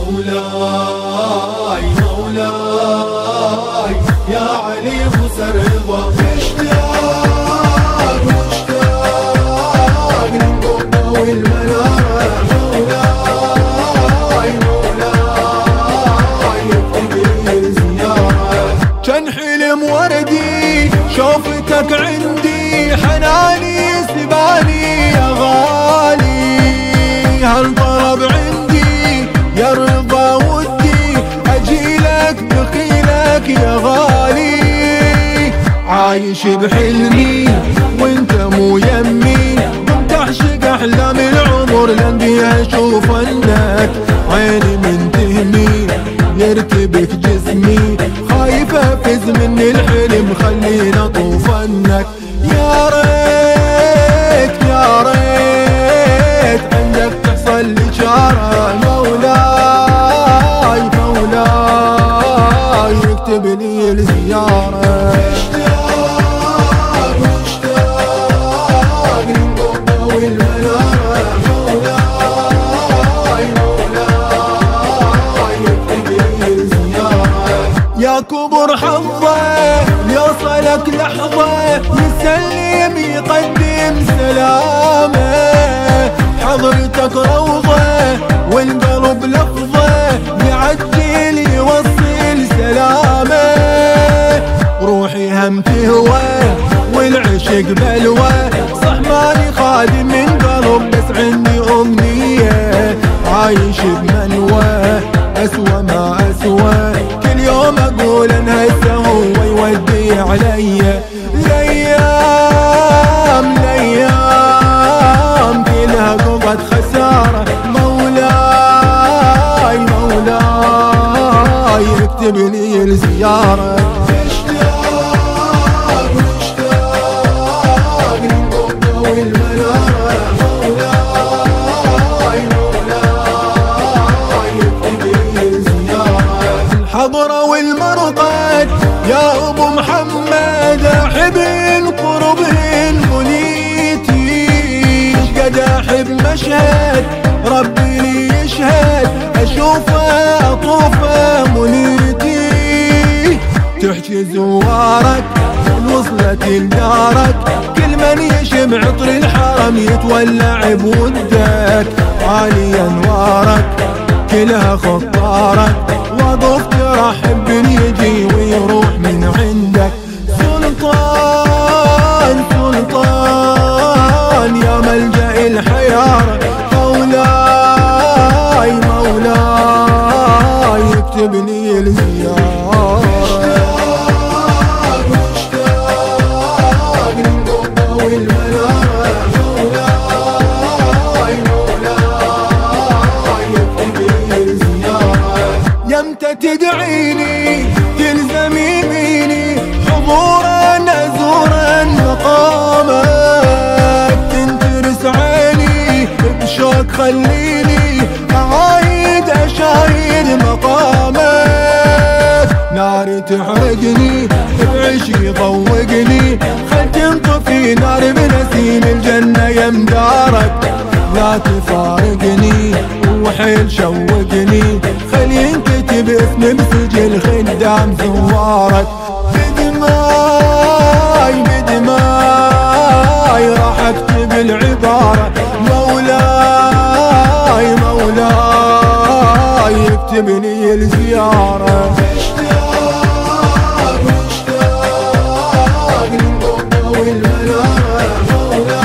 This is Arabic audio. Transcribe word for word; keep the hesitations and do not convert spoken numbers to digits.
مولاي مولاي يا علي موسى الرضا، مشتاق مشتاق للقبة والمنارة. مولاي مولاي اكتب لي زيارة. كان حلم وردي شوفتك عندي، حناني سباني يا غالي، هالطلب عندي يا رضا ودي، اجيلك بخيلك يا غالي. عايش بحلمي وانت مو يمي، كنت اعشق احلام العمر لان بيها اشوفنك. عيني من تهمي يرتبك جسمي، خايف افز من الحلم خلينا طوفنك. يا ريت يا ريت عندك تحصل لي شارة. مولاي مولاي اكتب لي الزيارة. مشتاق مشتاق للقبة والمنارة. مولاي مولاي اكتب لي الزيارة. يا كبر حظه يوصلك لحظة، يسلم يقدم سلامه. حضرتك روضة والقلب لفظة، يعجل يوصل سلامه. روحي هم تهوى والعشق بلوى، صح ماني خادم من قلب بس عندي أمنية. عايش بمنوى أسوى ما أسوى، كل يوم أقول إن هسه هو يودي علي. الأيام الأيام كلها قضت خسارة. مولاي مولاي اكتب لي الزيارة. مشتاق مشتاق للقبة والمنارة. مولاي مولاي اكتب لي الزيارة. الحضرة والمرقد يا ابو محمد، احبن قربهن منيتي. قد احب مشهد ربي لي يشهد، اشوفه اطوفه منيتي. تحكي زوارك وصلت لدارك، كل من يشم عطر الحرم يتولع بودك. عالي انوارك كلها خطارك، وظف ترحب يجي ويروح من عندك. سلطان سلطان يا ملجأ الحيارة. مولاي مولاي اكتب لي الزيارة. مشتاق مشتاق للقبة والمنارة. مولاي مولاي اكتب لي الزيارة. يمتى تدعيني تلزمي يميني، حضورا ازورا مقامك. تنترس عيني بشوق خليني اعايد اشاهد مقامك. ناري تحرقني بعشق يضوقني، خل تنطفي نار بنسيم الجنة يمدارك. لا تفارقني وحيل شوقني، خل ينكتب اسمي بسجل خدام زوارك. بدماي بدماي راح اكتب العبارة. مولاي مولاي اكتب لي الزيارة. مشتاق مشتاق للقبة والمنارة.